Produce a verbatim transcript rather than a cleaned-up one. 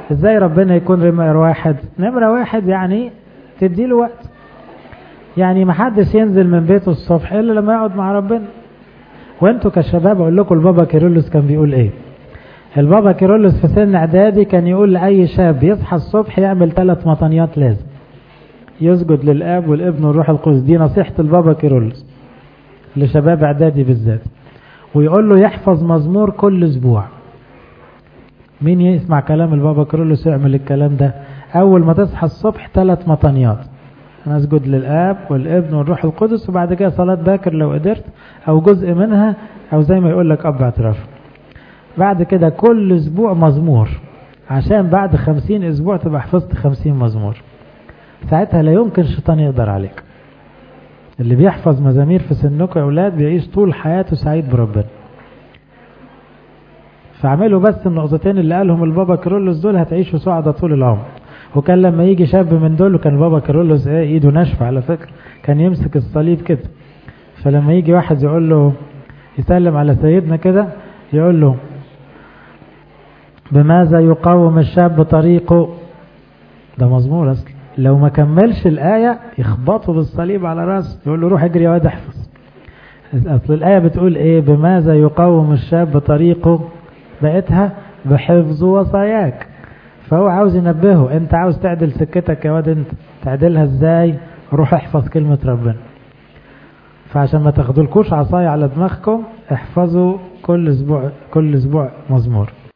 ازاي ربنا يكون نمرة واحد؟ نمرة واحد يعني تديله وقت. يعني ما حدش ينزل من بيته الصبح الا لما يقعد مع ربنا. وانتوا كشباب اقول لكم البابا كيرلس كان بيقول ايه. البابا كيرلس في سن اعدادي كان يقول لاي شاب يصحى الصبح يعمل ثلاث مطنيات لازم يسجد للاب والابن والروح القدس. دي نصيحة البابا كيرلس لشباب اعدادي بالذات. ويقول له يحفظ مزمور كل اسبوع. مين يسمع كلام البابا كيرلس يعمل الكلام ده؟ اول ما تصحى الصبح ثلاث مطنيات، انا اسجد للاب والابن والروح القدس، وبعد كده صلاة باكر لو قدرت او جزء منها، او زي ما يقول لك اب اعتراف. بعد كده كل اسبوع مزمور، عشان بعد خمسين اسبوع تبقى حفظت خمسين مزمور. ساعتها لا يمكن الشيطان يقدر عليك. اللي بيحفظ مزامير في سنكم يا اولاد بيعيش طول حياته سعيد بربنا. فاعملوا بس النقطتين اللي قالهم البابا كيرلس دول، هتعيشوا سعداء طول العمر. وكان لما يجي شاب من دول، وكان البابا كيرلس ايه ايده ناشفه على فكره، كان يمسك الصليب كده. فلما يجي واحد يقول له يسلم على سيدنا كده، يقول له بماذا يقاوم الشاب طريقه؟ ده مزمور اصلا. لو ما كملش الآية يخبطه بالصليب على راسه، يقول له روح اجري يا واد احفظ. اصل الآية بتقول ايه؟ بماذا يقاوم الشاب طريقه، بقيتها بحفظ وصاياك. فهو عاوز ينبهه، انت عاوز تعدل سكتك يا واد، انت تعدلها ازاي؟ روح احفظ كلمة ربنا. فعشان ما تاخدولكوش عصاية على دماغكم، احفظوا كل اسبوع كل اسبوع مزمور.